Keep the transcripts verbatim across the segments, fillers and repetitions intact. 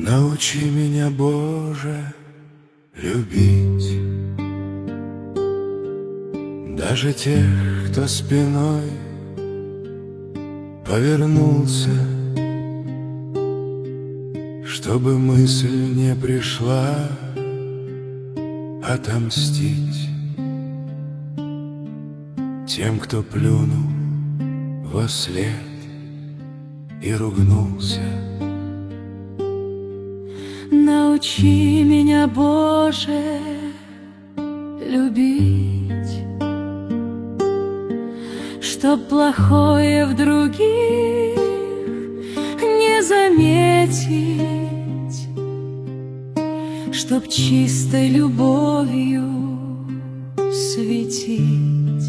Научи меня, Боже, любить даже тех, кто спиной повернулся, чтобы мысль не пришла отомстить тем, кто плюнул вослед и ругнулся. Научи меня, Боже, любить, чтоб плохое в других не заметить, чтоб чистой любовью светить,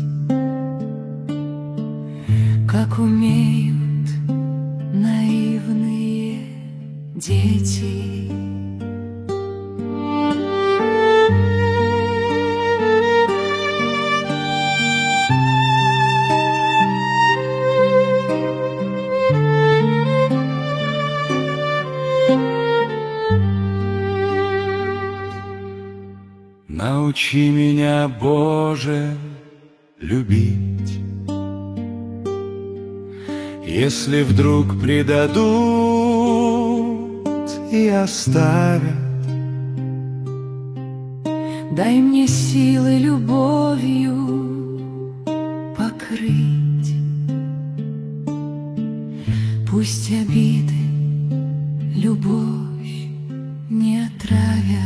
как умеют наивные дети. Научи меня, Боже, любить, если вдруг предадут и оставят. Дай мне силы любовью покрыть, пусть обиды любовь не отравят.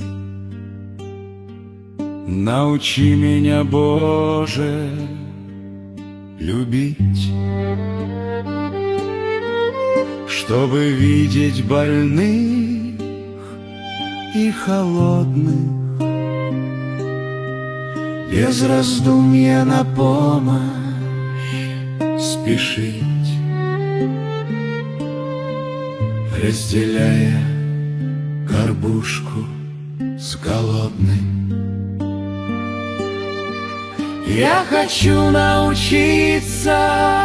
Научи меня, Боже, любить, чтобы видеть больных и холодных, без раздумья на помощь спешить, разделяя горбушку с голодным. Я хочу научиться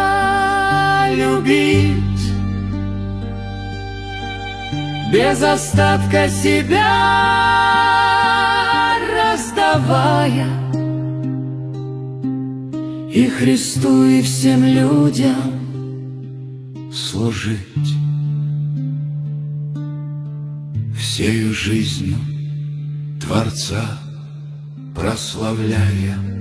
любить, без остатка себя раздавая, и Христу, и всем людям служить, всею жизнью Творца прославляя.